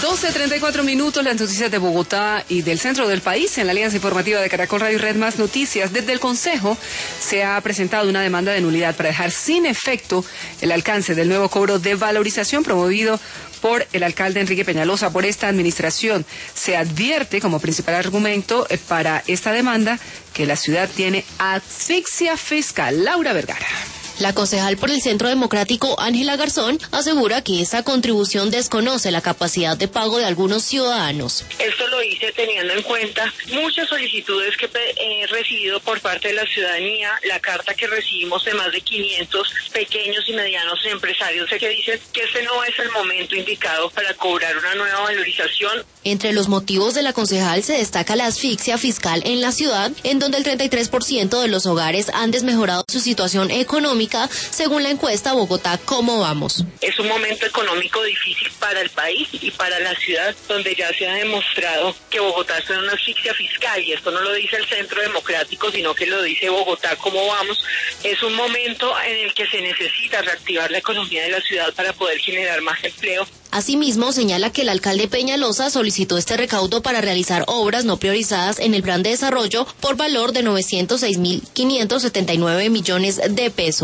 12:34, las noticias de Bogotá y del centro del país en la alianza informativa de Caracol Radio y Red Más Noticias. Desde el Consejo se ha presentado una demanda de nulidad para dejar sin efecto el alcance del nuevo cobro de valorización promovido por el alcalde Enrique Peñalosa por esta administración. Se advierte como principal argumento para esta demanda que la ciudad tiene asfixia fiscal. Laura Vergara. La concejal por el Centro Democrático, Ángela Garzón, asegura que esa contribución desconoce la capacidad de pago de algunos ciudadanos. Esto lo hice teniendo en cuenta muchas solicitudes que he recibido por parte de la ciudadanía, la carta que recibimos de más de 500 pequeños y medianos empresarios que dicen que este no es el momento indicado para cobrar una nueva valorización. Entre los motivos de la concejal se destaca la asfixia fiscal en la ciudad, en donde el 33% de los hogares han desmejorado su situación económica, según la encuesta Bogotá, ¿cómo vamos? Es un momento económico difícil para el país y para la ciudad, donde ya se ha demostrado que Bogotá está en una asfixia fiscal, y esto no lo dice el Centro Democrático, sino que lo dice Bogotá, ¿cómo vamos? Es un momento en el que se necesita reactivar la economía de la ciudad para poder generar más empleo. Asimismo, señala que el alcalde Peñalosa solicitó este recaudo para realizar obras no priorizadas en el plan de desarrollo por valor de 906.579 millones de pesos.